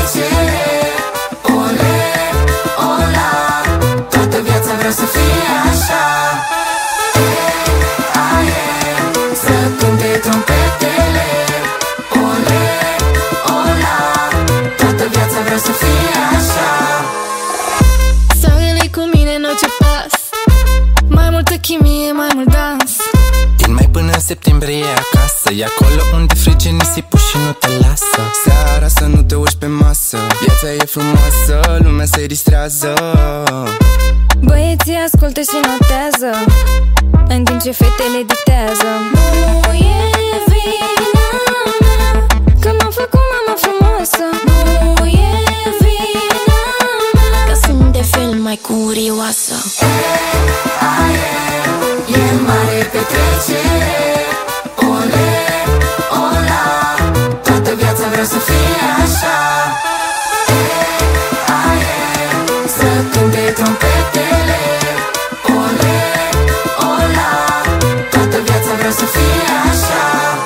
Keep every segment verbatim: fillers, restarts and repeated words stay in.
petrecere. Ole, ola, toată viața vreau să fie așa. E, aie, să cânte trompetele. Ole, ola, toată viața vreau să fie așa. Soarele cu mine în orice pas, mai multă chimie, mai mult dans. Din mai până în septembrie e acasă, e acolo unde frige nisipul și nu te lasă. Seara să nu te uiți pe masă, viața e frumoasă, lumea se distrează. Băieții ascultă și notează, în timp ce fetele dictează. Nu e vina mea că m-am făcut mama frumoasă. Nu e vina mea că sunt de fel mai curioasă. E, aie, e mare petrecere. Ole, ola, toată viața vreau să fie așa. E, aie, să cânte trompetele. Ole, ola, toată viața vreau să fie așa.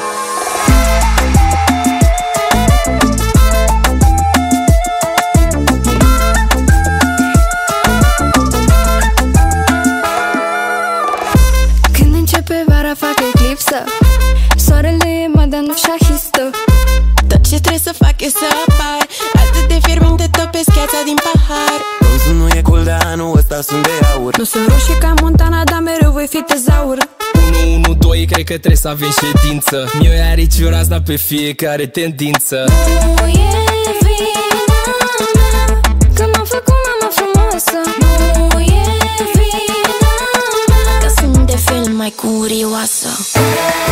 Când începe vara fac eclipsă, soarele e madame șahistă. Tot ce trebuie să fac e să apar, atât de fierbinte topesc gheața din pahar. Rozul nu e cool, dar anul ăsta sunt de aur. Nu sunt roșie ca Montana, dar mereu voi fi tezaur. unu unu doi, cred că trebuie să avem ședință. Eu e arici razna pe fiecare tendință. Nu e vina mea că m-am făcut mama frumoasă. Nu e vina mea că sunt de fel mai curioasă. E,